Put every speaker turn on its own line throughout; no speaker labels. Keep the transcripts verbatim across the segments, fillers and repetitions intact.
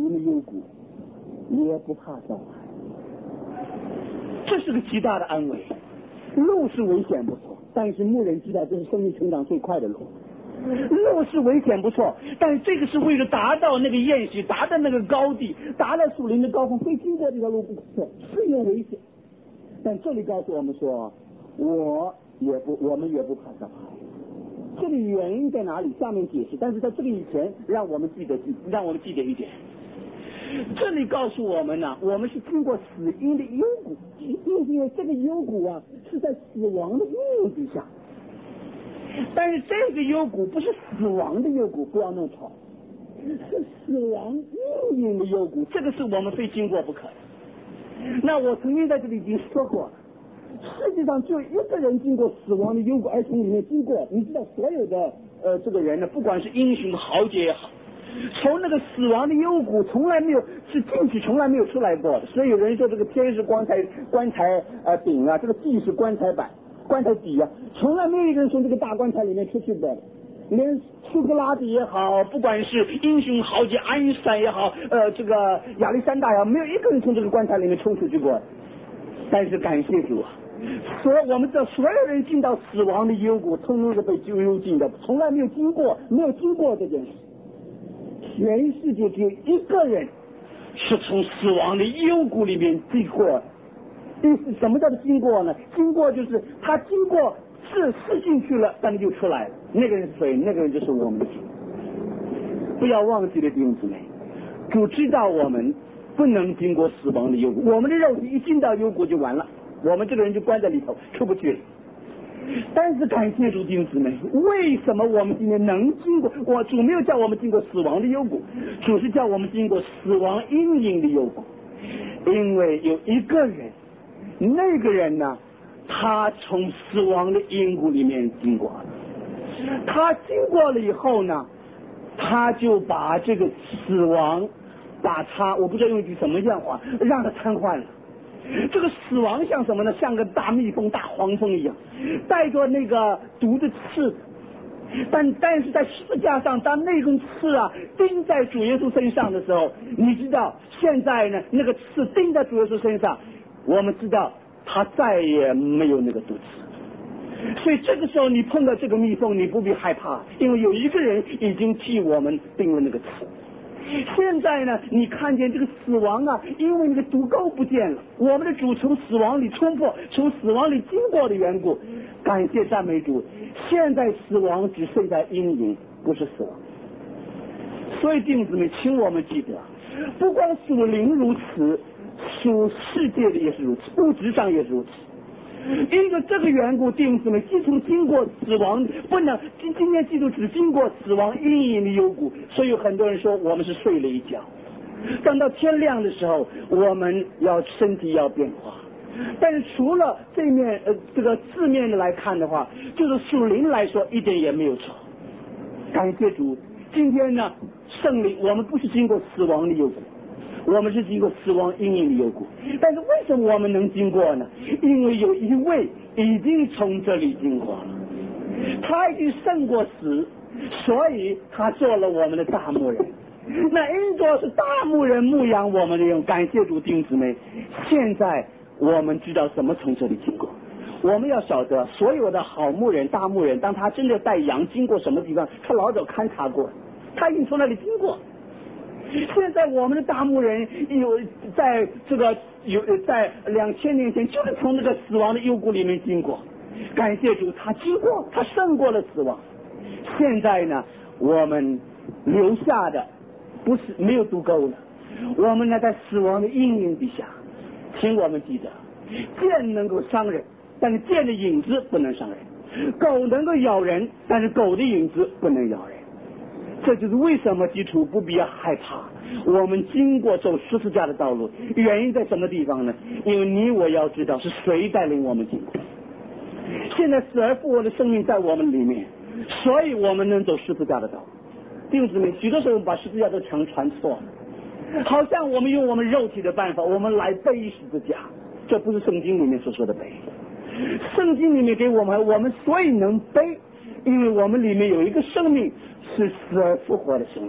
灵的幽谷，也不怕遭害。这是个极大的安慰。路是危险不错，但是牧人知道这是生命成长最快的路。路是危险不错，但是这个是为了达到那个宴席，达到那个高地，达到属灵的高峰，非经过这条路不可，是有危险。但这里告诉我们说，我也不，我们也不怕遭害。这里原因在哪里？下面解释。但是在这个以前，让我们记得，让我们记得一点。这里告诉我们呢、啊，我们是经过死荫的幽谷，因为这个幽谷啊是在死亡的阴影底下。但是这个幽谷不是死亡的幽谷，不要弄错，是死亡阴影的幽谷，这个是我们非经过不可的。那我曾经在这里已经说过了，世界上就一个人经过死亡的幽谷，而从里面经过。你知道，所有的呃这个人呢，不管是英雄豪杰也好，从那个死亡的幽谷从来没有是进去，从来没有出来过的。所以有人说这个天是棺材棺材呃顶啊，这个地是棺材板棺材底啊，从来没有一个人从这个大棺材里面出去过的。连苏格拉底也好，不管是英雄豪杰爱因斯坦也好，呃这个亚历山大也好，没有一个人从这个棺材里面冲出去过的。但是感谢主啊，所我们的所有人进到死亡的幽谷，通通是被幽禁的，从来没有经过，没有经过这件事。全世界只有一个人是从死亡的幽谷里面经过的。意思什么叫做经过呢？经过就是他经过是是进去了，但是就出来了。那个人是谁？那个人就是我们的主。不要忘记了弟兄姊妹，主知道我们不能经过死亡的幽谷，我们的肉体一进到幽谷就完了，我们这个人就关在里头出不去了。但是感谢主弟兄姊妹，为什么我们今天能经过？我主没有叫我们经过死亡的幽谷，主是叫我们经过死亡阴影的幽谷。因为有一个人，那个人呢，他从死亡的阴谷里面经过了，他经过了以后呢，他就把这个死亡，把他我不知道用一句什么样话，让他瘫痪了。这个死亡像什么呢？像个大蜜蜂、大黄蜂一样，带着那个毒的刺。但但是在十字架上，当那根刺啊钉在主耶稣身上的时候，你知道现在呢，那个刺钉在主耶稣身上，我们知道他再也没有那个毒刺。所以这个时候你碰到这个蜜蜂，你不必害怕，因为有一个人已经替我们钉了那个刺。现在呢，你看见这个死亡啊，因为那个毒钩不见了，我们的主从死亡里冲破，从死亡里经过的缘故，感谢赞美主。现在死亡只剩下阴影，不是死亡。所以弟兄姊妹，请我们记得，不光属灵如此，属世界的也是如此，物质上也是如此。因为这个缘故，弟兄姊妹，基督经过死亡，不能今今天基督只经过死亡阴影的幽谷，所以有很多人说我们是睡了一觉，等到天亮的时候，我们要身体要变化。但是除了这面呃这个字面的来看的话，就是属灵来说一点也没有错。感谢主，今天呢，圣灵我们不是经过死亡的幽谷，我们是经过死亡阴影的幽谷。但是为什么我们能经过呢？因为有一位已经从这里经过了，他已经胜过死，所以他做了我们的大牧人。那因着是大牧人牧养我们的人，感谢主弟兄姊妹，现在我们知道怎么从这里经过。我们要晓得，所有的好牧人、大牧人，当他真的带羊经过什么地方，他老早勘察过，他已经从那里经过。现在我们的大牧人有在这个有在两千年前就是从那个死亡的幽谷里面经过，感谢主，他经过，他胜过了死亡。现在呢，我们留下的不是没有毒钩了，我们呢在死亡的阴影底下。请我们记得，剑能够伤人，但是剑的影子不能伤人；狗能够咬人，但是狗的影子不能咬人。这就是为什么基督不必要害怕我们经过走十字架的道路。原因在什么地方呢？因为你我要知道是谁带领我们经过。现在死而复活的生命在我们里面，所以我们能走十字架的道路。弟兄姊妹，许多时候我们把十字架都常传错了，好像我们用我们肉体的办法，我们来背十字架，这不是圣经里面所说的背。圣经里面给我们，我们所以能背，因为我们里面有一个生命是死而复活的生命，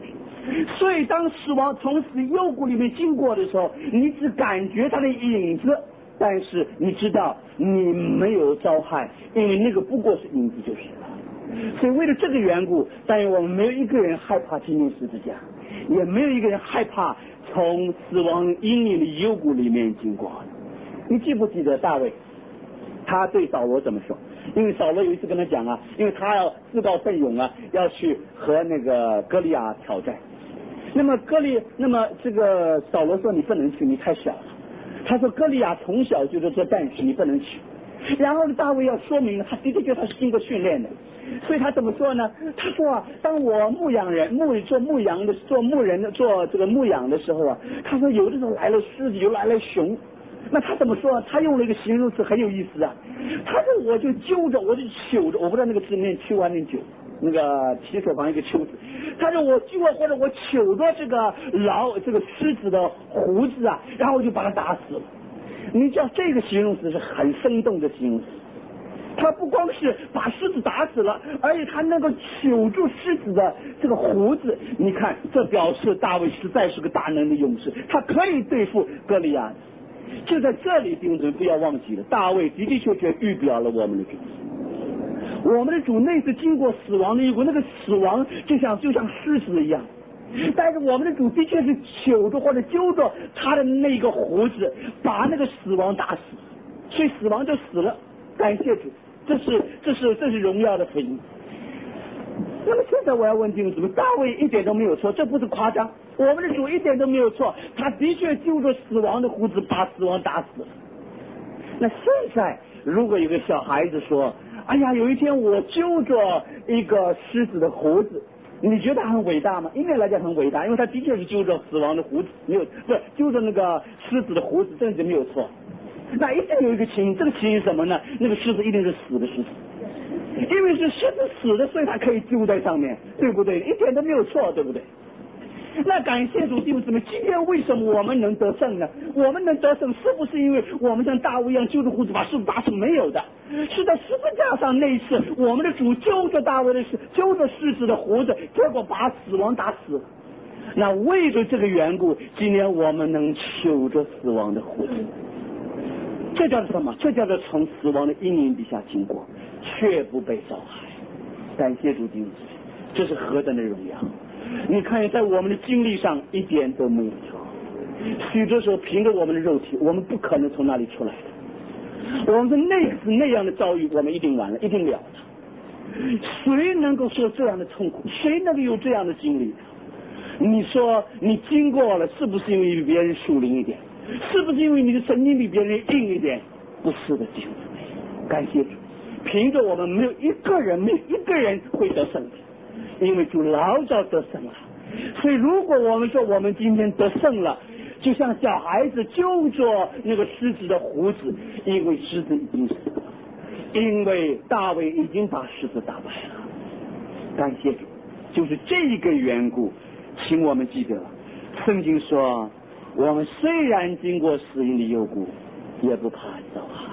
所以当死亡从死幽谷里面经过的时候，你只感觉它的影子，但是你知道你没有遭害，因为那个不过是影子就是了。所以为了这个缘故，但愿我们没有一个人害怕经历十字架，也没有一个人害怕从死亡阴影的幽谷里面经过。你记不记得大卫他对扫罗怎么说？因为扫罗有一次跟他讲啊，因为他要自告奋勇啊，要去和那个歌利亚挑战。那么歌利，那么这个扫罗说你不能去，你太小了。他说歌利亚从小就是做战士，你不能去。然后呢，大卫要说明他的确觉得他是经过训练的，所以他怎么说呢？他说啊，当我牧羊人牧做牧羊的做牧人的做这个牧养的时候啊，他说有的时候来了狮子，有来了熊。那他怎么说？他用了一个形容词很有意思啊。他说我就揪着，我就揪着，我不知道那个字念揪还念揪，那个提手旁一个揪字。他说我揪或者我揪着这个老这个狮子的胡子啊，然后我就把他打死了。你知道这个形容词是很生动的形容词。他不光是把狮子打死了，而且他能够揪住狮子的这个胡子。你看，这表示大卫实在是个大能的勇士，他可以对付歌利亚。就在这里，弟兄姊妹不要忘记了，大卫的的确确预表了我们的主。我们的主那次经过死亡的一步，那个死亡就像就像狮子一样，但是我们的主的确是揪着或者揪着他的那个胡子，把那个死亡打死，所以死亡就死了。感谢主，这是这是这是荣耀的福音。那么现在我要问弟兄姊妹，大卫一点都没有错，这不是夸张。我们的主一点都没有错，他的确揪着死亡的胡子把死亡打死了。那现在如果有个小孩子说，哎呀，有一天我揪着一个狮子的胡子，你觉得他很伟大吗？应该来讲很伟大，因为他的确是揪着死亡的胡子，没有不是揪着那个狮子的胡子，这就没有错。那一定有一个情形，这个情形什么呢？那个狮子一定是死的狮子，因为是狮子死的，所以他可以揪在上面，对不对？一点都没有错，对不对？那感谢主弟兄姊妹，今天为什么我们能得胜呢？我们能得胜是不是因为我们像大卫一样揪着胡子把狮子打死？没有的，是在十字架上那一次，我们的主揪着大卫的狮，揪着狮子的胡子，结果把死亡打死。那为了这个缘故，今天我们能揪着死亡的胡子，这叫做什么？这叫做从死亡的阴影底下经过，却不被遭害。感谢主弟兄姊妹，这是何等的荣耀！你看，在我们的经历上一点都没有错。许多时候，凭着我们的肉体，我们不可能从那里出来的。我们是那次那样的遭遇，我们一定完了，一定了了。谁能够受这样的痛苦？谁能够有这样的经历？你说你经过了，是不是因为比别人属灵一点？是不是因为你的神经比别人硬一点？不是的，弟兄姊妹，感谢主，凭着我们没有一个人，没有一个人会得胜的。因为主老早得胜了，所以如果我们说我们今天得胜了，就像小孩子揪着那个狮子的胡子，因为狮子已经死了，因为大卫已经把狮子打败了。感谢主，就是这个缘故，请我们记得，圣经说，我们虽然经过死荫的幽谷，也不怕遭害。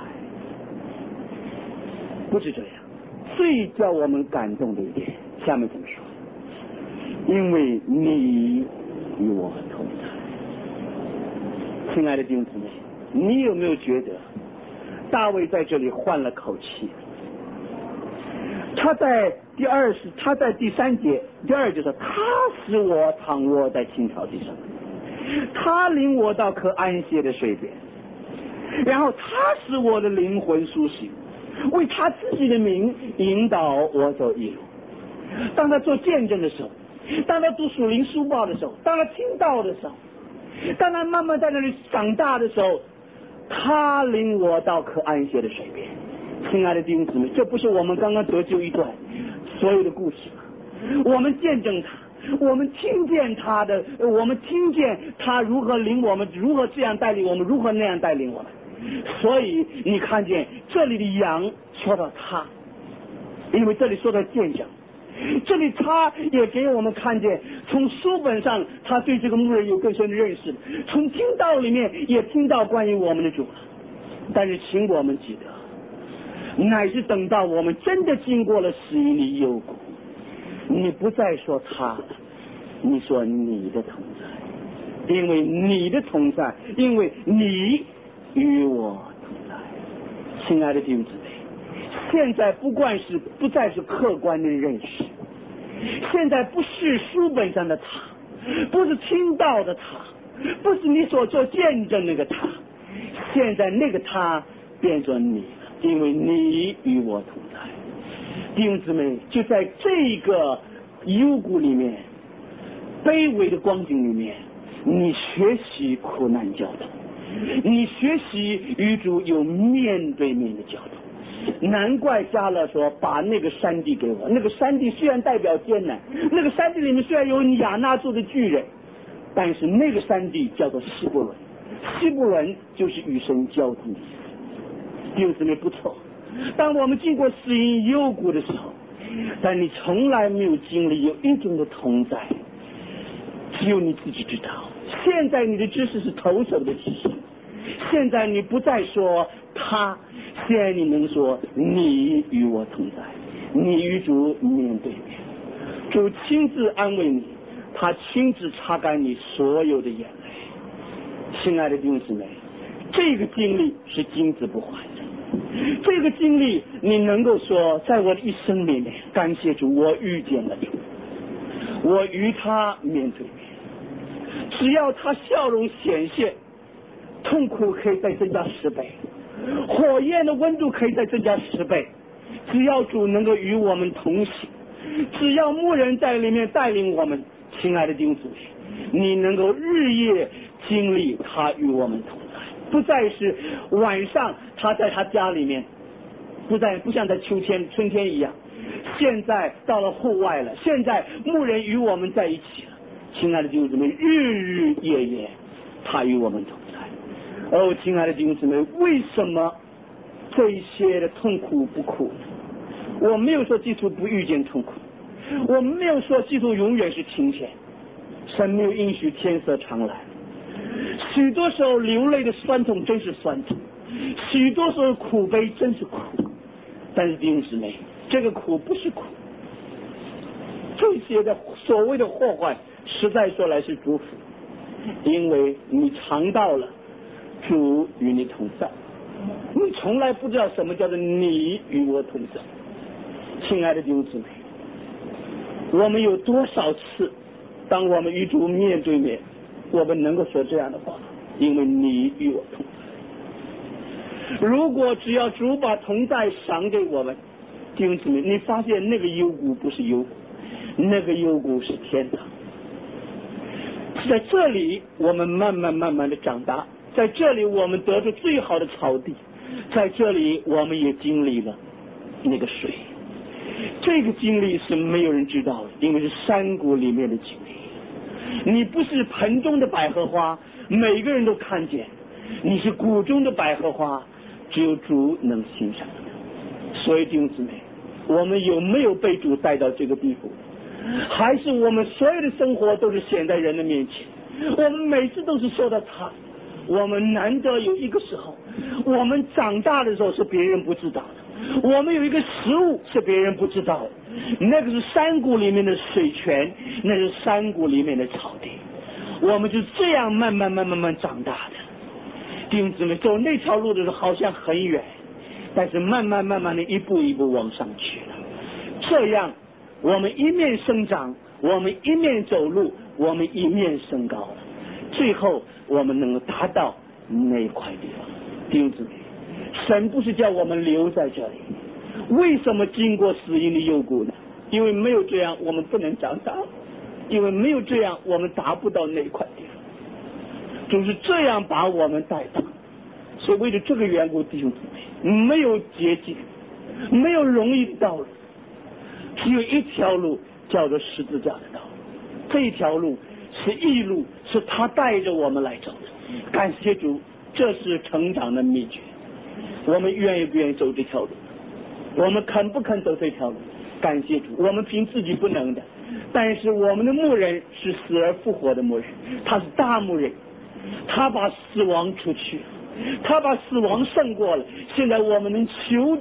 不是这样，最叫我们感动的一点，下面怎么说？因为你与我同在。亲爱的弟兄姊妹，你有没有觉得大卫在这里换了口气？他在第二是他在第三节第二节说，他使我躺卧在青草地上，他领我到可安歇的水边，然后他使我的灵魂苏醒，为他自己的名引导我走义路。当他做见证的时候，当他读属灵书报的时候，当他听到的时候，当他慢慢在那里长大的时候，他领我到可安歇的水边。亲爱的弟兄姊妹，这不是我们刚刚得救一段所有的故事吗？我们见证他，我们听见他的，我们听见他如何领我们，如何这样带领我们，如何那样带领我们。所以你看见这里的羊说到他，因为这里说到见证，这里他也给我们看见，从书本上他对这个牧人有更深的认识，从听道里面也听到关于我们的主。但是请我们记得，乃是等到我们真的经过了死荫的幽谷，你不再说他了， 你说你的同在，因为你的同在，因为你与我同在。亲爱的弟兄姊妹，现在不管是不再是客观的认识，现在不是书本上的他，不是听到的他，不是你所做见证那个他，现在那个他变成你了，因为你与我同在。弟兄姊妹，就在这个幽谷里面，卑微的光景里面，你学习苦难交通，你学习与主有面对面的交通。难怪迦勒说把那个山地给我，那个山地虽然代表艰难，那个山地里面虽然有亚衲族的巨人，但是那个山地叫做希伯伦，希伯伦就是与神交通的意思。弟兄姊妹不错，当我们经过死荫幽谷的时候，但你从来没有经历有一种的同在，只有你自己知道。现在你的知识是投手的知识，现在你不再说他，现在你能说你与我同在，你与主面对面，主亲自安慰你，他亲自擦干你所有的眼泪。亲爱的弟兄姊妹，这个经历是经之不换的，这个经历你能够说在我的一生里面，感谢主，我遇见了主，我与他面对面，只要他笑容显现，痛苦可以再增加十倍，火焰的温度可以再增加十倍，只要主能够与我们同行，只要牧人在里面带领我们。亲爱的弟兄姊妹，你能够日夜经历他与我们同在，不再是晚上他在他家里面，不再不像在秋天春天一样，现在到了户外了，现在牧人与我们在一起了。亲爱的弟兄姊妹，日日夜夜他与我们同在。哦，亲爱的弟兄姊妹，为什么这一些的痛苦不苦呢？我没有说基督不遇见痛苦，我们没有说基督永远是晴天，神没有应许天色常蓝。许多时候流泪的酸痛真是酸痛，许多时候苦悲真是苦，但是弟兄姊妹，这个苦不是苦，这些的所谓的祸患实在说来是祝福，因为你尝到了主与你同在，你从来不知道什么叫做你与我同在。亲爱的弟兄姊妹，我们有多少次当我们与主面对面，我们能够说这样的话，因为你与我同在。如果只要主把同在赏给我们，弟兄姊妹，你发现那个幽谷不是幽谷，那个幽谷是天堂。在这里我们慢慢慢慢的长大，在这里我们得着最好的草地，在这里我们也经历了那个水。这个经历是没有人知道的，因为是山谷里面的经历。你不是盆中的百合花，每个人都看见，你是谷中的百合花，只有主能欣赏。所以弟兄姊妹，我们有没有被主带到这个地步？还是我们所有的生活都是显在人的面前，我们每次都是说到他，我们难得有一个时候，我们长大的时候是别人不知道的，我们有一个食物是别人不知道的，那个是山谷里面的水泉，那是山谷里面的草地，我们就这样慢慢慢慢慢长大的。弟兄姊妹，走那条路的时候好像很远，但是慢慢慢慢的一步一步往上去了，这样我们一面生长，我们一面走路，我们一面升高了，最后我们能够达到那一块地方。弟兄姊妹，神不是叫我们留在这里，为什么经过死荫的幽谷呢？因为没有这样我们不能长大，因为没有这样我们达不到那一块地方，就是这样把我们带大。所以为了这个缘故，弟兄姊妹，没有捷径，没有容易的道路，只有一条路叫做十字架的道路，这一条路是义路，是他带着我们来走的。感谢主，这是成长的秘诀。我们愿意不愿意走这条路？我们肯不肯走这条路？感谢主，我们凭自己不能的，但是我们的牧人是死而复活的牧人，他是大牧人，他把死亡除去，他把死亡胜过了。现在我们能求着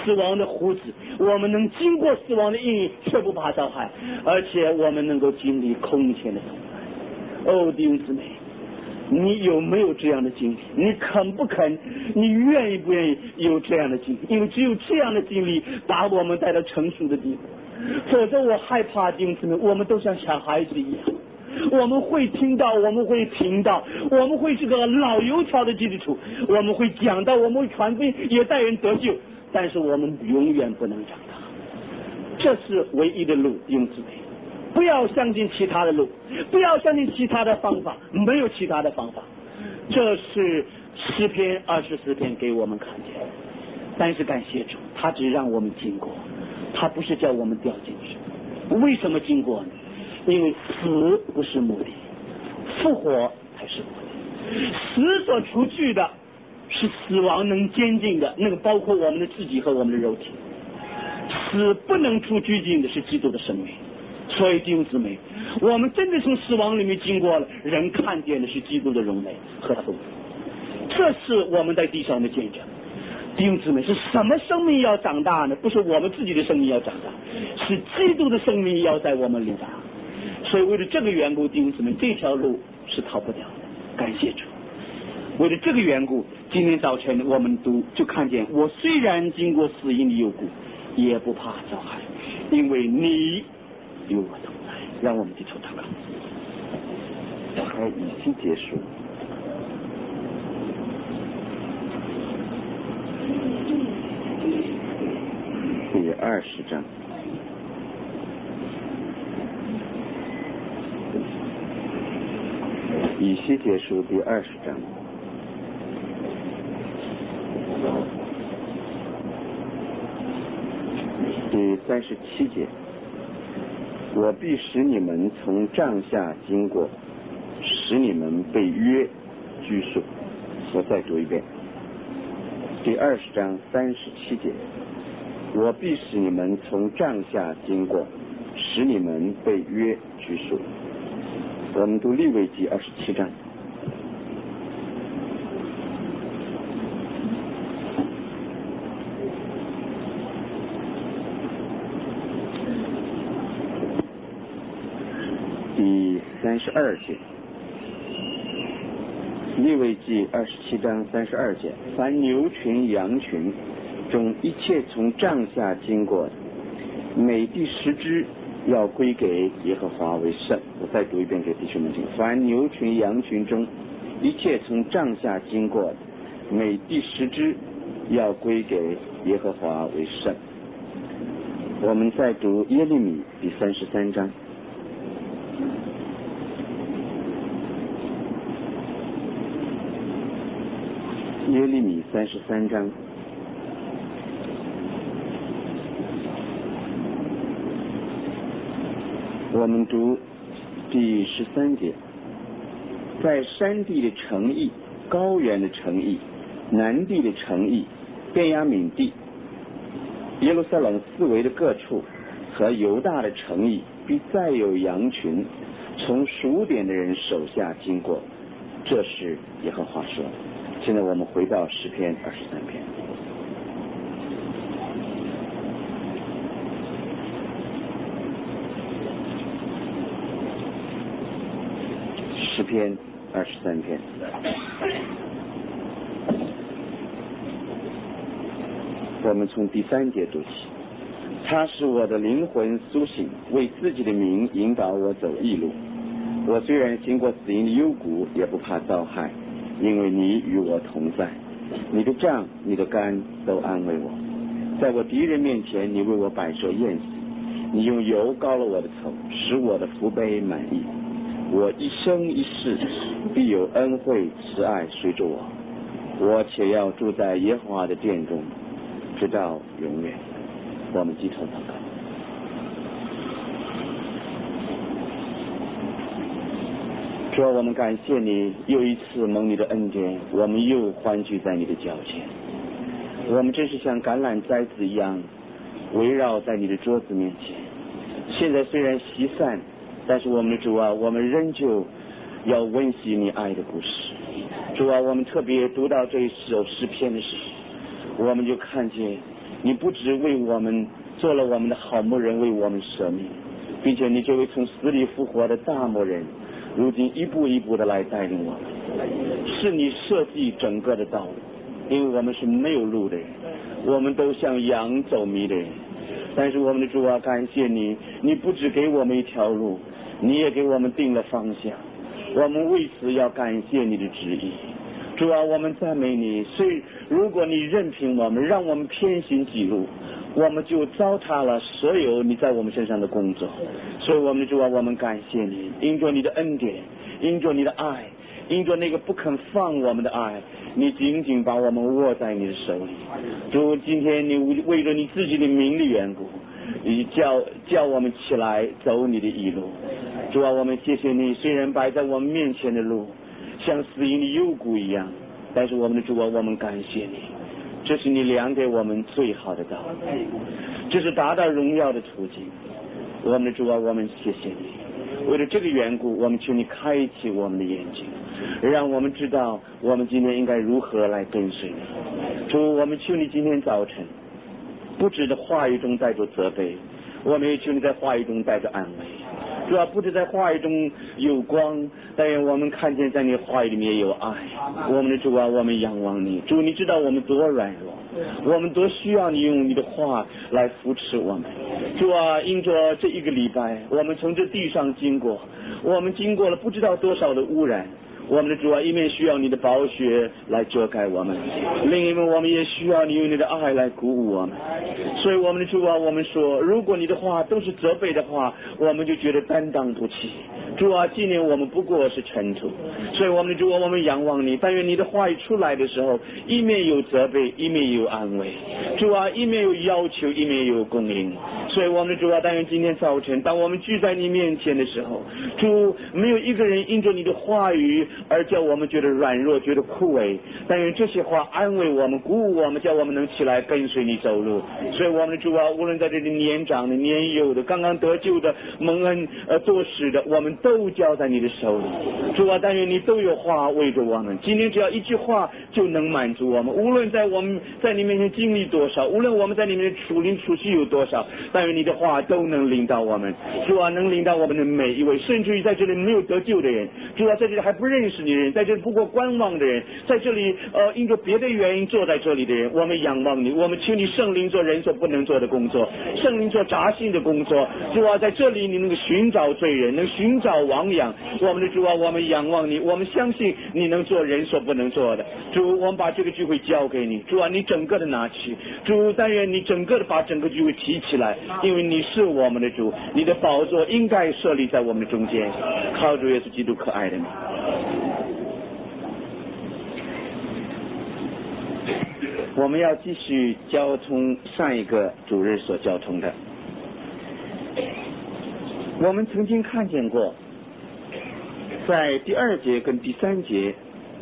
死亡的胡子，我们能经过死亡的阴影却不怕遭害，而且我们能够经历空前的痛快。哦，弟兄姊妹，你有没有这样的经历？你肯不肯？你愿意不愿意有这样的经历？因为只有这样的经历把我们带到成熟的地步，否则我害怕弟兄姊妹，我们都像小孩子一样，我们会听到，我们会听到，我们会是个老油条的基础，我们会讲到，我们会传福音，也带人得救，但是我们永远不能长大。这是唯一的路，弟兄姊妹，不要相信其他的路，不要相信其他的方法，没有其他的方法。这是诗篇二十四篇给我们看见，但是感谢主，他只让我们经过，他不是叫我们掉进去。为什么经过呢？因为死不是目的，复活才是目的。死所除去的是死亡能监禁的，那个包括我们的自己和我们的肉体。死不能除拘禁的是基督的生命。所以弟兄姊妹，我们真的从死亡里面经过了，人看见的是基督的荣美和丰富，这是我们在地上的见证。弟兄姊妹，是什么生命要长大呢？不是我们自己的生命要长大，是基督的生命要在我们里长。所以为了这个缘故，弟兄姊妹，这条路是逃不掉的。感谢主。为了这个缘故，今天早晨我们读就看见，我虽然经过死荫的幽谷，也不怕遭害，因为你与我同在。让我们低头祷告。
还已经结束。第二十章。以西结书第二十章。第三十七节，我必使你们从帐下经过，使你们被约拘束。我再读一遍。第二十章三十七节，我必使你们从帐下经过，使你们被约拘束。我们读利未记二十七章。第三十二节，利未记二十七章三十二节，凡牛群羊群中一切从帐下经过的，每第十只要归给耶和华为圣。我再读一遍给弟兄们听：凡牛群羊群中一切从帐下经过的，每第十只要归给耶和华为圣。我们再读耶利米第三十三章。耶利米三十三章。我们读第十三节，在山地的城邑、高原的城邑、南地的城邑、便雅悯地、耶路撒冷四围的各处和犹大的城邑，必再有羊群从数点的人手下经过。这是耶和华说的。现在我们回到诗篇二十三篇。诗篇二十三篇。我们从第三节读起。他使我的灵魂苏醒，为自己的名引导我走义路。我虽然经过死荫的幽谷，也不怕遭害，因为你与我同在。你的杖你的竿都安慰我。在我敌人面前，你为我摆设宴席，你用油膏了我的头，使我的福杯满溢。我一生一世必有恩惠慈爱随着我，我且要住在耶和华的殿中，直到永远。我们低头祷告。主啊，我们感谢你，又一次蒙你的恩典，我们又欢聚在你的脚前。我们真是像橄榄栽子一样围绕在你的桌子面前。现在虽然席散，但是我们的主啊，我们仍旧要温习你爱的故事。主啊，我们特别读到这一首诗篇的时候，我们就看见你不只为我们做了我们的好牧人，为我们舍命，并且你这位从死里复活的大牧人，如今一步一步的来带领我们，是你设计整个的道路，因为我们是没有路的人，我们都像羊走迷的人。但是我们的主啊，感谢你，你不只给我们一条路，你也给我们定了方向，我们为此要感谢你的旨意。主啊，我们赞美你，所以如果你任凭我们，让我们偏行己路，我们就糟蹋了所有你在我们身上的工作。所以我们的主啊，我们感谢你，因着你的恩典，因着你的爱，因着那个不肯放我们的爱，你紧紧把我们握在你的手里。主，今天你为着你自己的名的缘故，你叫叫我们起来走你的义路。主啊，我们谢谢你，虽然摆在我们面前的路像死荫的幽谷一样，但是我们的主啊，我们感谢你，这是你量给我们最好的道路，这是达到荣耀的途径。我们的主啊，我们谢谢你，为了这个缘故，我们求你开启我们的眼睛，让我们知道我们今天应该如何来跟随你。主，我们求你今天早晨不止在话语中带着责备，我们也求你在话语中带着安慰。主要不止在话语中有光，但愿我们看见在你话语里面有爱。我们的主啊，我们仰望你。主，你知道我们多软弱，我们多需要你用你的话来扶持我们。主啊，因着这一个礼拜，我们从这地上经过，我们经过了不知道多少的污染。我们的主啊，一面需要你的宝血来遮盖我们，另一面我们也需要你用你的爱来鼓舞我们。所以我们的主啊，我们说，如果你的话都是责备的话，我们就觉得担当不起。主啊，纪念我们不过是尘土。所以我们的主啊，我们仰望你，但愿你的话语出来的时候，一面有责备，一面有安慰。主啊，一面有要求，一面有供应。所以我们的主啊，但愿今天早晨当我们聚在你面前的时候，主，没有一个人因着你的话语而叫我们觉得软弱，觉得枯萎，但愿这些话安慰我们，鼓舞我们，叫我们能起来跟随你走路。所以我们的主啊，无论在这里年长的、年幼的、刚刚得救的、蒙恩呃多时的，我们都交在你的手里。主啊，但愿你都有话为着我们，今天只要一句话就能满足我们，无论在我们在你面前经历多少，无论我们在你面前处灵处息有多少，但愿你的话都能领导我们。主啊，能领导我们的每一位，甚至于在这里没有得救的人，主啊，在这里还不认识你的人，在这里不过观望的人，在这里呃因着别的原因坐在这里的人，我们仰望你，我们求你圣灵做人所不能做的工作，圣灵做杂性的工作。主啊，在这里你能够寻找罪人，能寻找亡羊。我们的主啊，我们仰望你，我们相信你能做人所不能做的。主，我们把这个聚会交给你。主啊，你整个的拿去。主，但愿你整个的把整个聚会提起来，因为你是我们的主，你的宝座应该设立在我们的中间。靠主耶稣基督可爱的名。我们要继续交通上一个主日所交通的。我们曾经看见过，在第二节跟第三节，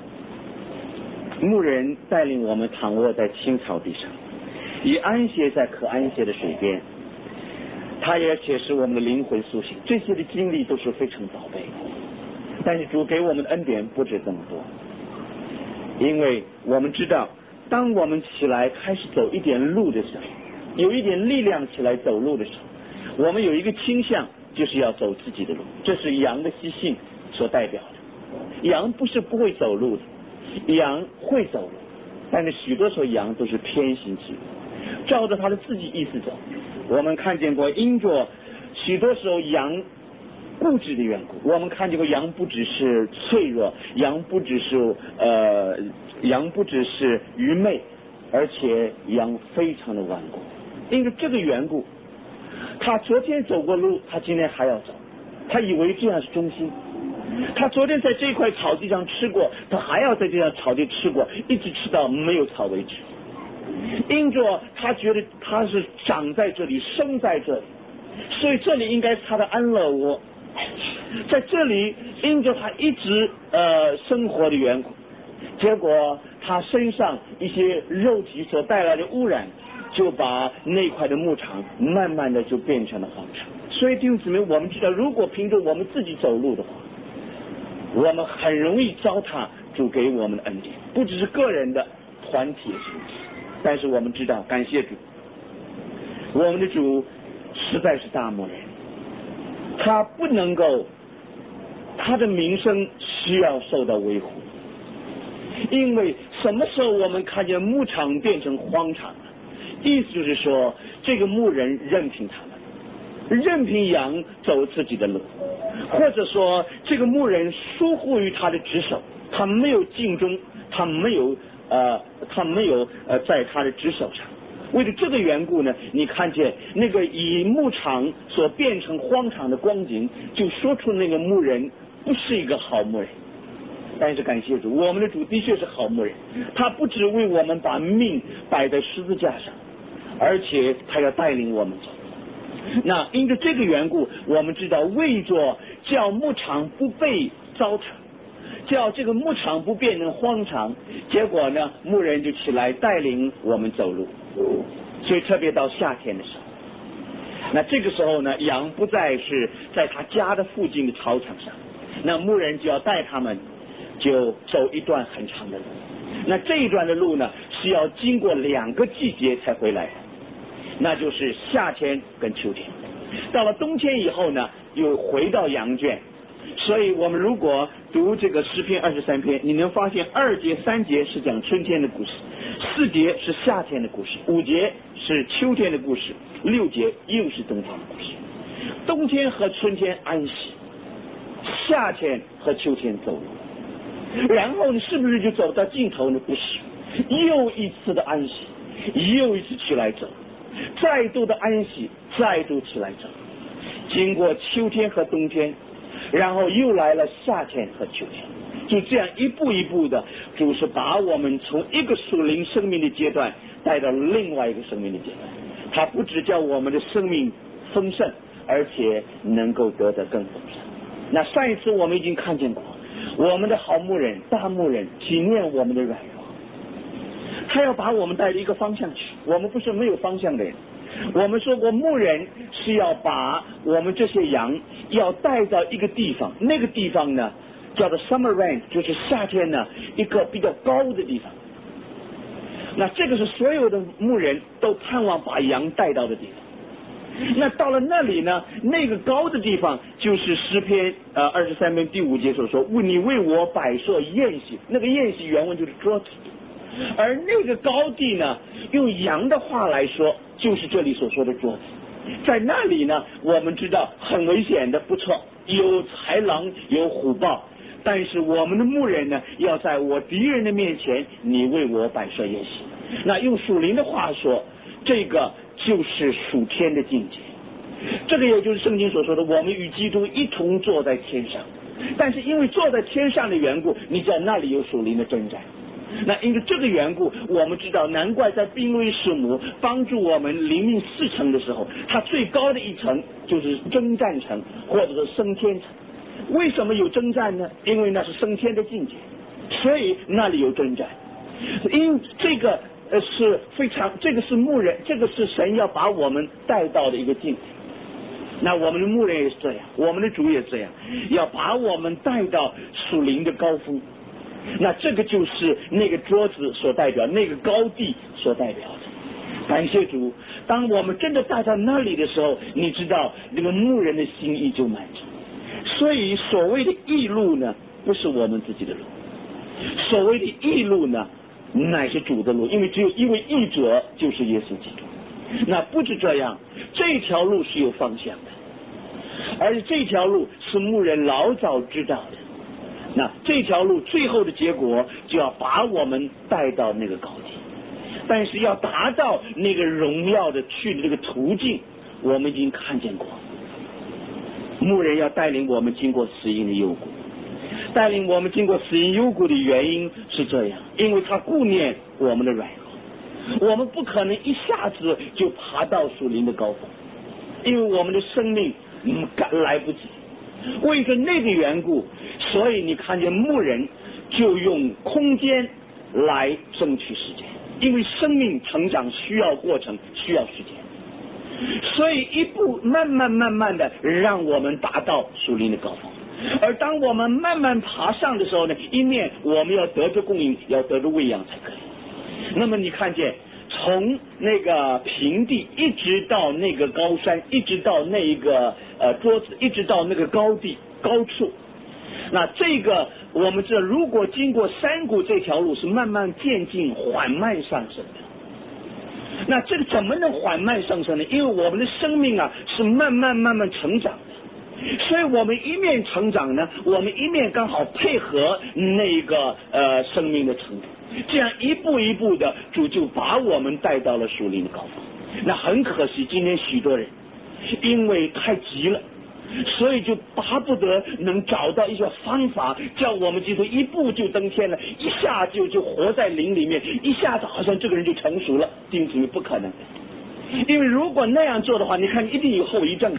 牧人带领我们躺卧在青草地上，以安歇在可安歇的水边。他也解释我们的灵魂苏醒，这些的经历都是非常宝贝。但是主给我们的恩典不止这么多，因为我们知道，当我们起来开始走一点路的时候，有一点力量起来走路的时候，我们有一个倾向，就是要走自己的路，这是羊的习性所代表的。羊不是不会走路的，羊会走路，但是许多时候羊都是偏行己路，照着他的自己意思走。我们看见过，因着许多时候羊固执的缘故，我们看见过羊不只是脆弱，羊不只是呃，羊不只是愚昧，而且羊非常的顽固。因为这个缘故，他昨天走过路，他今天还要走，他以为这样是中心。他昨天在这块草地上吃过，他还要在这样草地吃过，一直吃到没有草为止。因着他觉得他是长在这里，生在这里，所以这里应该是他的安乐窝。在这里因着他一直呃生活的缘故，结果他身上一些肉体所带来的污染，就把那块的牧场慢慢的就变成了荒场。所以弟兄姊妹，我们知道，如果凭着我们自己走路的话，我们很容易糟蹋主给我们的恩典，不只是个人的，团体也是如此。但是我们知道，感谢主，
我们的主实在是大牧人，他不能够，他的名声需要受到维护。因为什么时候我们看见牧场变成荒场了？意思就是说，这个牧人任凭他们，任凭羊走自己的路，或者说这个牧人疏忽于他的职守，他没有尽忠，他没有呃，他没有呃在他的职守上。为了这个缘故呢，你看见那个以牧场所变成荒场的光景，就说出那个牧人不是一个好牧人。但是感谢主，我们的主的确是好牧人，他不只为我们把命摆在十字架上，而且他要带领我们走。那因着这个缘故，我们知道为着叫牧场不被糟蹋，叫这个牧场不变成荒场，结果呢，牧人就起来带领我们走路。所以特别到夏天的时候，那这个时候呢，羊不再是在他家的附近的草场上，那牧人就要带他们就走一段很长的路。那这一段的路呢，是要经过两个季节才回来的，那就是夏天跟秋天。到了冬天以后呢，又回到羊圈。所以我们如果读这个诗篇二十三篇，你能发现二节三节是讲春天的故事，四节是夏天的故事，五节是秋天的故事，六节又是冬天的故事。冬天和春天安息，夏天和秋天走路，然后呢，是不是就走到尽头呢？不是，又一次的安息，又一次起来走，再度的安息，再度起来走，经过秋天和冬天，然后又来了夏天和秋天，就这样一步一步的，主是把我们从一个属灵生命的阶段带到另外一个生命的阶段。他不只叫我们的生命丰盛，而且能够得得更丰盛。那上一次我们已经看见过，我们的好牧人大牧人体验我们的软弱，他要把我们带到一个方向去。我们不是没有方向的人，我们说过牧人是要把我们这些羊要带到一个地方，那个地方呢叫做 summer range， 就是夏天呢一个比较高的地方。那这个是所有的牧人都盼望把羊带到的地方。那到了那里呢，那个高的地方就是诗篇呃二十三篇第五节所说，你为我摆设宴席，那个宴席原文就是桌子。而那个高地呢，用羊的话来说，就是这里所说的桌子。在那里呢，我们知道很危险的，不错，有豺狼，有虎豹，但是我们的牧人呢，要在我敌人的面前，你为我摆设宴席。那用属灵的话说，这个就是属天的境界。这个也就是圣经所说的，我们与基督一同坐在天上。但是因为坐在天上的缘故，你知道那里有属灵的征战。那因为这个缘故，我们知道难怪在兵威师母帮助我们灵命四层的时候，它最高的一层就是征战层，或者是升天层。为什么有征战呢？因为那是升天的境界，所以那里有征战。因这个呃是非常，这个是牧人，这个是神要把我们带到的一个境界。那我们的牧人也是这样，我们的主也这样，要把我们带到属灵的高峰。那这个就是那个桌子所代表，那个高地所代表的。感谢主，当我们真的带到那里的时候，你知道那个牧人的心意就满足。所以所谓的义路呢，不是我们自己的路，所谓的义路呢，乃是主的路，因为只有一位义者，就是耶稣基督。那不止这样，这条路是有方向的，而且这条路是牧人老早知道的。那这条路最后的结果就要把我们带到那个高地，但是要达到那个荣耀的去的这个途径，我们已经看见过。牧人要带领我们经过死荫的幽谷，带领我们经过死荫幽谷的原因是这样，因为他顾念我们的软弱，我们不可能一下子就爬到属灵的高峰，因为我们的生命嗯赶来不及。为着那个缘故，所以你看见牧人就用空间来争取时间，因为生命成长需要过程，需要时间，所以一步慢慢慢慢的让我们达到属灵的高峰。而当我们慢慢爬上的时候呢，一面我们要得着供应，要得着喂养才可以。那么你看见从那个平地一直到那个高山，一直到那个呃桌子，一直到那个高地高处。那这个我们知道，如果经过山谷这条路是慢慢渐进缓慢上升的。那这个怎么能缓慢上升呢？因为我们的生命啊是慢慢慢慢成长的，所以我们一面成长呢，我们一面刚好配合那个呃生命的成长，这样一步一步的主就把我们带到了属灵的高峰。那很可惜，今天许多人因为太急了，所以就巴不得能找到一些方法，叫我们基督一步就登天了，一下就就活在灵里面，一下子好像这个人就成熟了。弟兄姊妹，不可能的，因为如果那样做的话，你看一定有后遗症。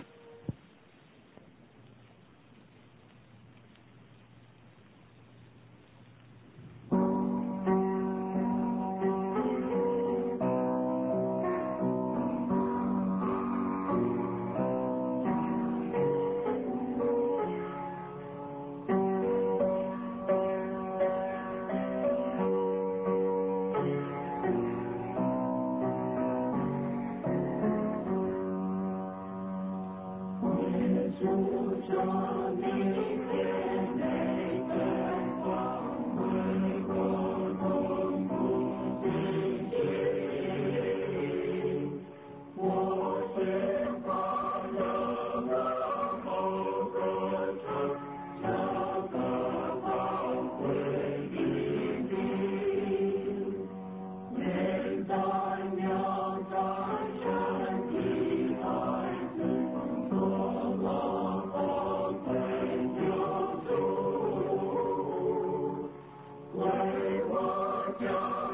为我家